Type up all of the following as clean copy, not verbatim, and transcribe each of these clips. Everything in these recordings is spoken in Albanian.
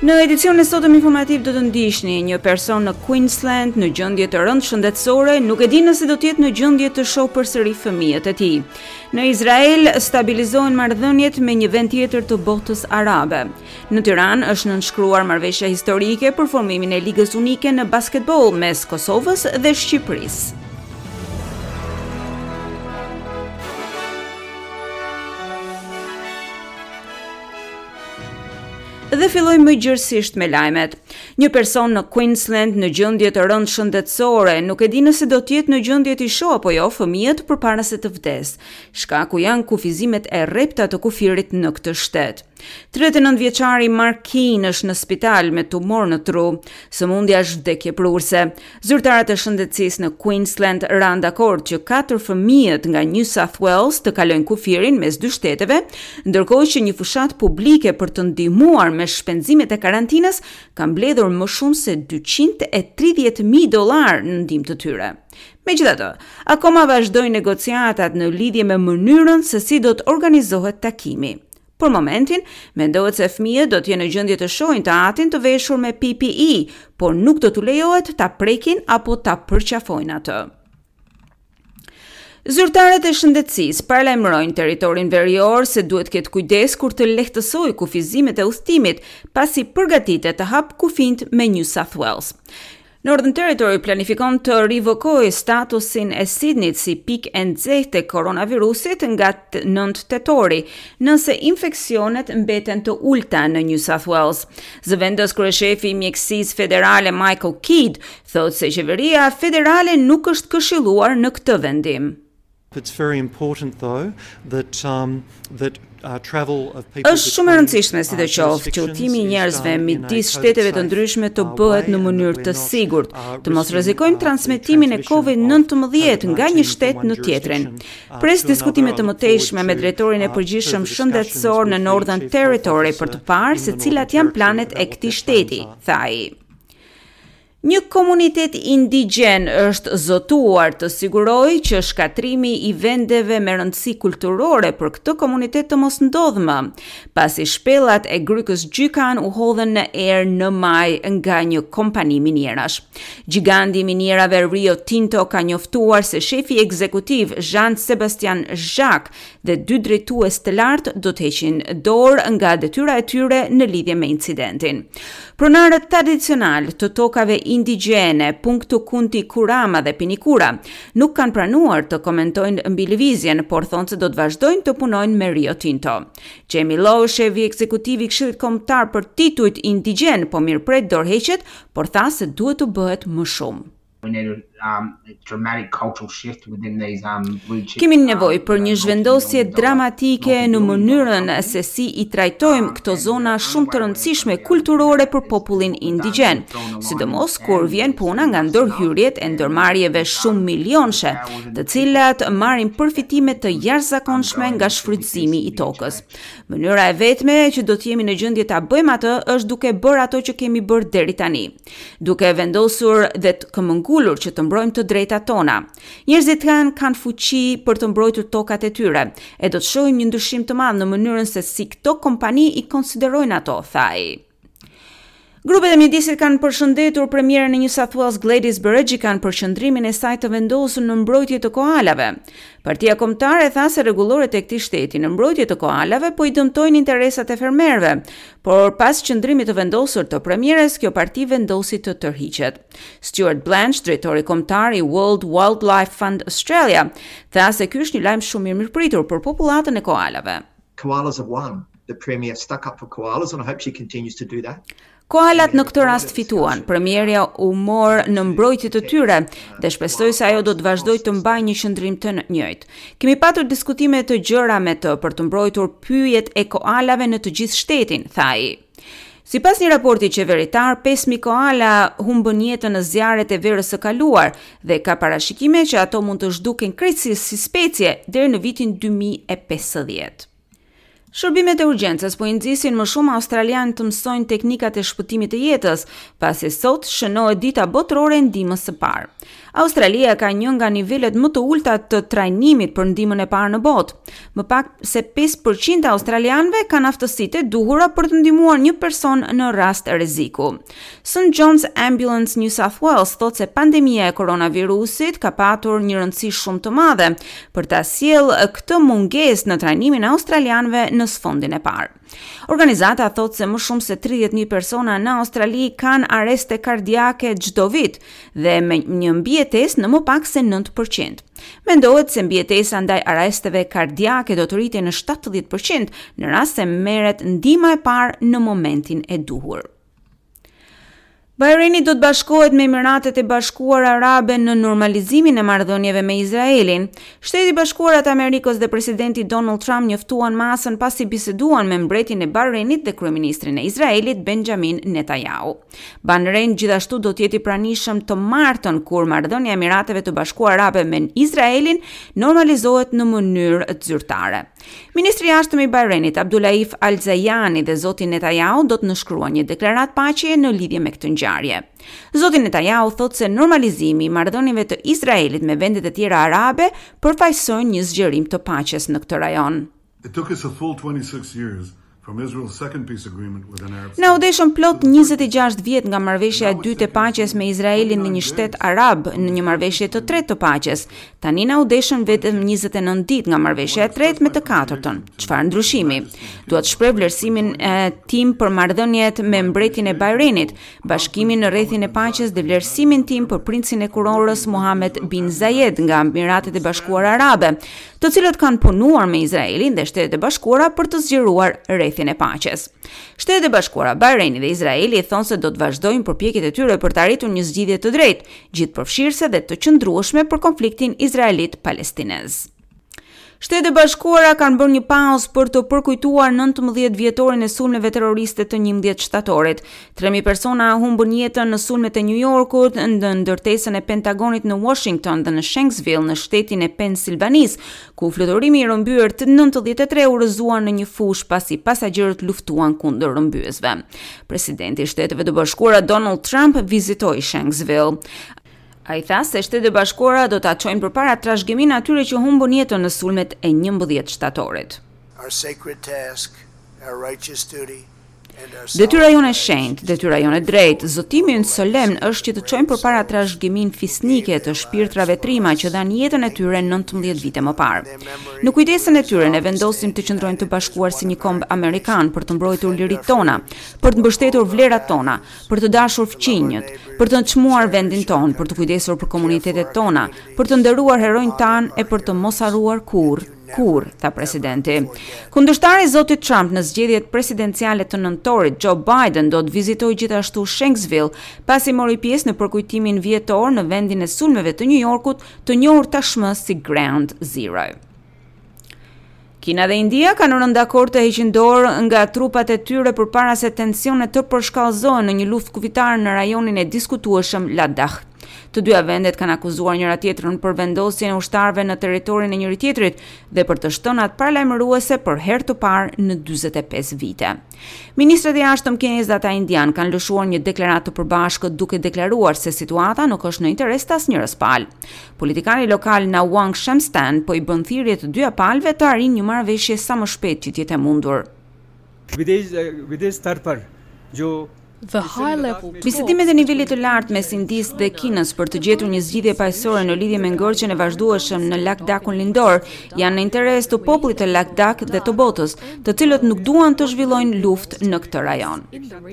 Në edicionin e sotëm informativ do të ndiqni një person në Queensland në gjendje të rëndë shëndetësore, nuk e di nëse do të jetë në gjendje të shohë përsëri fëmijët e tij. Në Izrael stabilizohen marrëdhëniet me një vend tjetër të botës arabe. Në Tiranë është nënshkruar marrëveshja historike për formimin e Ligës Unike në basketbol mes Kosovës dhe Shqipërisë. Dhe fillojmë më gjërësisht me lajmet. Një person në Queensland në gjendje të rëndë shëndetësore nuk e di nëse do të jetë në gjendje të shohë apo jo fëmijët përpara se të vdesë. Shkaku janë kufizimet e rrepta të kufirit në këtë shtet. 39 vjeçari Mark Keane është në spital me tumor në tru. Sëmundja është vdekje prurse. Zyrtarët e shëndetësisë në Queensland ranë dakord që 4 fëmijët nga New South Wales të kalojnë kufirin mes dy shteteve, ndërkohë që një fushat publike për të ndihmuar me shpenzimet e karantinës ka mbledhur më shumë se $230,000 në ndihmë të tyre. Megjithatë, akoma vazhdojnë negociatat në lidhje me mënyrën se si do të organizohet takimi. Për momentin, mendohet se fëmijët do të jenë në gjendje të shohin të atin të veshur me PPE, por nuk do t'u lejohet ta prekin apo ta përqafojnë atë. Zyrtarët e shëndetësisë paralajmërojnë territorin verior se duhet ketë kujdes kur të lehtësojë kufizimet e udhëtimit, pasi përgatitet të hap kufijt me New South Wales. Northern Territory planifikon të rivokojë statusin e Sydneyt si pikë e nxehtë të koronavirusit nga 9 tetori, nëse infeksionet mbeten të ulta në New South Wales. Zëvendës kryeshefi i mjekësisë federale Michael Kidd thotë se qeveria federale nuk është këshilluar në këtë vendim. It's very important though that Është shumë e rëndësishme sidoqoftë që udhëtimi i njerëzve midis shteteve të ndryshme të bëhet në mënyrë të sigurt, të mos rrezikojmë transmetimin e COVID-19 nga një shtet në tjetrin. Pres diskutime të mëtejshme me drejtorin e përgjithshëm shëndetësor në Northern Territory për të parë se cilat janë planet e këtij shteti, tha ai. Një komunitet indigjen është zotuar të sigurojë që shkatrimi i vendeve me rëndësi kulturore për këtë komunitet të mos ndodhë më, pasi shpellat e grykës gjykan u hodhen në erë në maj nga një kompani minierash. Giganti i minierave Rio Tinto ka njoftuar se shefi ekzekutiv Jean-Sébastien Jacques dhe 2 drejtues të lartë do të heqin dorë nga detyra e tyre në lidhje me incidentin. Pronarët tradicional të tokave indigjene, Punktu Kunti Kurama dhe Pinikura, nuk kanë pranuar të komentojnë mbi lëvizjen, por thonë se do të vazhdojnë të punojnë me Rio Tinto. Jamie Lowe, shefi ekzekutiv i Këshillit Kombëtar për titujt indigjen, po mirëpret dorëheqjet, por tha se duhet të bëhet më shumë. Kemi nevojë për një zhvendosje dramatike në mënyrën se si i trajtojmë këto zona shumë të rëndësishme kulturore për popullin indigjen, sidomos kur vjen puna nga ndërhyrjet e ndërmarrjeve shumë milionshë, të cilat marrin përfitime të jashtëzakonshme nga shfrytëzimi i tokës. Mënyra e vetme që do të jemi në gjendje ta bëjmë atë është duke bërë ato që kemi bërë deri tani, duke vendosur dhe të këmbëngulur që të mbrojmë të drejtat tona. Njerëzit kanë fuqi për të mbrojtur tokat e tyre, e do të shohim një ndryshim të madh në mënyrën se si këto kompani i konsiderojnë ato, tha ai. Grupet e mjedisit kanë përshëndetur premierën e New South Wales Gladys Berejiklian për qëndrimin e saj të vendosur në mbrojtje të koalave. Partia Kombëtare tha se rregulloret e këtij shteti në mbrojtje të koalave po i dëmtojnë interesat e fermerëve, por pas qëndrimit të vendosur të premieres, kjo parti vendosi të tërhiqet. Stuart Blanche, drejtori kombëtar i World Wildlife Fund Australia, tha se ky është një lajm shumë i mirëpritur për popullatën e koalave. Koalas have won. The premier stuck up for koalas and I hope she continues to do that. Koalat në këtë rast fituan, premierja u mor në mbrojtje të tyre dhe shpresoj se ajo do të vazhdojë të mbajë një qëndrim të njëjtë. Kemi patur diskutime të gjëra me të për të mbrojtur pyjet e koalave në të gjithë shtetin, tha ai. Sipas një raporti qeveritar, 5.000 koala humbën jetën në zjarret e verës së kaluar dhe ka parashikime që ato mund të zhduken krejtësisht si specie deri në vitin 2050. Shërbimet e urgjencës po i nxisin më shumë australianë të mësojnë teknikat e shpëtimit të jetës, pasi sot shënohet dita botërore e ndihmës së parë. Australia ka një nga nivelet më të ulta të trajnimit për ndihmën e parë në botë. Më pak se 5% e australianëve kanë aftësitë e duhura për të ndihmuar një person në rast rreziku. St. John's Ambulance New South Wales thotë se pandemia e koronavirusit ka patur një rëndësi shumë të madhe për ta sjellë këtë mungesë në trajnimin e australianëve në sfondin e parë. Organizata thotë se më shumë se 30.000 persona në Australi kanë arreste kardiake çdo vit dhe me një mbijetesë në më pak se 9%. Mendohet se mbijetesa ndaj arresteve kardiake do të rritej në 70% në rast se merret ndihma e parë në momentin e duhur. Bahrejni do të bashkohet me Emiratet e Bashkuara Arabe në normalizimin e marrëdhënieve me Izraelin. Shteti i Bashkuar të Amerikës dhe presidenti Donald Trump njoftuan masën pasi biseduan me mbretin e Bahrejnit dhe kryeministrin e Izraelit Benjamin Netanyahu. Bahrein gjithashtu do të jetë i pranishëm të martën kur marrëdhënia e Emirateve të Bashkuara Arabe me Izraelin normalizohet në mënyrë zyrtare. Ministri i jashtëm i Bahrejnit Abdullaif Al-Zayani dhe zoti Netanyahu do të nënshkruan një deklaratë paqeje në lidhje me këtë ngjarje. Zoti Netanyahu thotë se normalizimi i marrëdhënieve të Izraelit me vendet e tjera arabe përfaqësojnë një zgjerim të paqes në këtë rajon. It took us a full 26 years from Israel's second peace agreement with an Arab state. Na u deshën plot 26 vjet nga marrëveshja e dytë e paqes me Izraelin në një shtet arab në një marrëveshje të tretë të paqes. Tani na u deshën vetëm 29 ditë nga marrëveshja e tretë me të katërtën. Çfarë ndryshimi? Dua të shpreh vlerësimin tim për marrëdhëniet me mbretin e Bahrejnit, bashkimin në rrethin e paqes dhe vlerësimin tim për princin e kurorës Mohammed bin Zayed nga Emiratet e Bashkuara Arabe, të cilët kanë punuar me Izraelin dhe Shtetet e Bashkuara për të zgjeruar rrethin e paqes. Shtetet e Bashkuara, Bahrejni dhe Izraeli thonë se do të vazhdojnë përpjekjet e tyre për të arritur një zgjidhje të drejtë, gjithëpërfshirëse dhe të qëndrueshme për konfliktin izraelit-palestinez. Shtetet e Bashkuara kanë bërë një pauzë për të përkujtuar 19 vjetorin e sulmeve terroriste të 11 shtatorit. 3.000 persona humbën jetën në sulmet e New Yorkut, në ndërtesën e Pentagonit në Washington dhe në Shanksville në shtetin e Pennsylvanisë, ku fluturimi i rrëmbyer të 93 u rrëzuan në një fushë pasi pasagerët luftuan kundër rrëmbyesve. Presidenti i Shteteve të Bashkuara Donald Trump vizitoi Shanksville. A i tha se Shtetet e Bashkuara do ta çojnë përpara trashëgimin atyre që humbën jetën në sulmet e 11 shtatorit. Our sacred task, our righteous duty, Detyra jone shenjtë, detyra jone drejtë, zotimi ynë solemn është që të çojmë përpara trashëgimin fisnike të shpirtrave trima që dhanë jetën e tyre 19 vite më parë. Në kujdesën e tyre ne vendosim të qëndrojmë të bashkuar si një komb amerikan për të mbrojtur liritë tona, për të mbështetur vlerat tona, për të dashur fqinjët, për të çmuar vendin ton, për të kujdesur për komunitetet tona, për të nderuar heronjtë tanë e për të mos harruar kur, tha presidenti. Kundërshtari i zotit Trump në zgjedhjet presidenciale të nëntorit, Joe Biden do të vizitojë gjithashtu Shanksville, pasi mori pjesë në përkujtimin vjetor në vendin e sulmeve të New Yorkut, të njohur tashmë si Ground Zero. Kina dhe India kanë rënë dakord të heqin dorë nga trupat e tyre përpara se tensionet të përshkallëzohen në një luftë kufitare në rajonin e diskutueshëm Ladakh. Të dyja vendet kanë akuzuar njëra tjetrën për vendosjen e ushtarëve në territorin e njëri tjetrit dhe për të shtënat paralajmëruese për herë të parë në 45 vite. Ministrat e jashtëm kinez dhe ata indian kanë lëshuar një deklaratë të përbashkët duke deklaruar se situata nuk është në interes të asnjëres palë. Politikani lokal Nawang Shamstan po i bën thirrje të dyja palëve të arrijnë një marrëveshje sa më shpejt që të jetë e mundur. Bisedimet e nivelit të lartë mes Indisë dhe Kinës për të gjetur një zgjidhje paqësore në lidhje me ngërçen e vazhdueshëm në Lakhdakun lindor janë në interes të popullit të Lakhdak dhe të botës, të cilët nuk duan të zhvillojnë luftë në këtë rajon.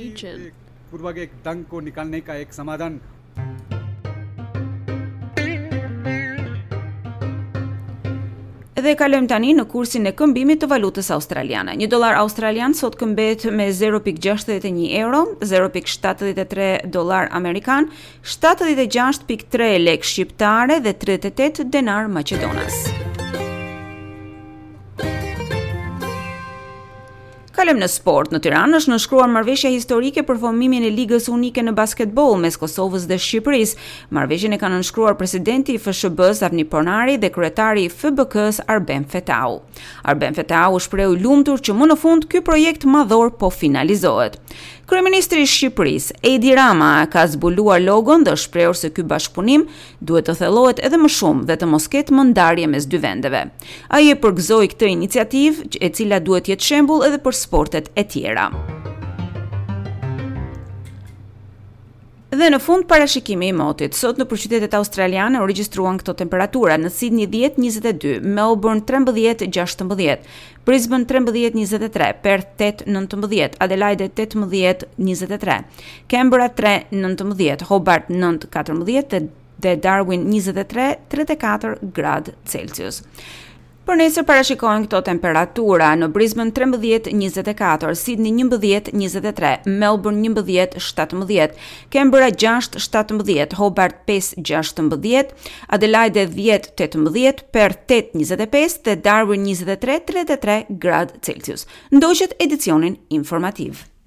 Dhe kalojmë tani në kursin e këmbimit të valutës australiane. $1 australian sot këmbet me 0.61 euro, 0.73 dollar amerikan, 76.3 lek shqiptare dhe 38 denar maqedonas. Kalojmë në sport. Në Tiranë është nënshkruar marrëveshja historike për formimin e Ligës Unike në basketbol mes Kosovës dhe Shqipërisë. Marrëveshjen e ka nënshkruar presidenti i FSHB-s Avni Ponari dhe kryetari i FBK-s Arben Fetau. Arben Fetau u shprehu i lumtur që më në fund ky projekt madhor po finalizohet. Kryeministri i Shqipërisë, Edi Rama, ka zbuluar logon dhe shprehur se ky bashkëpunim duhet të thellohet edhe më shumë dhe të mos ketë më ndarje mes dy vendeve. Ai e përgëzoi këtë iniciativë, e cila duhet jetë shembull edhe për sportet e tjera. Dhe në fund parashikimi i motit. Sot në qytetet australiane u regjistruan këto temperatura: në Sydney 10-22, Melbourne 13-16, Brisbane 13-23, Perth 8-19, Adelaide 18-23, Canberra 3-19, Hobart 9-14 dhe Darwin 23-34 gradë Celsius. Për nesër parashikohen këto temperatura: në Brisbane 13-24, Sydney 11-23, Melbourne 11-17, Canberra 6-17, Hobart 5-16, Adelaide 10-18, Perth 8-25 dhe Darwin 23-33 gradë Celsius. Ndoqët edicionin informativ.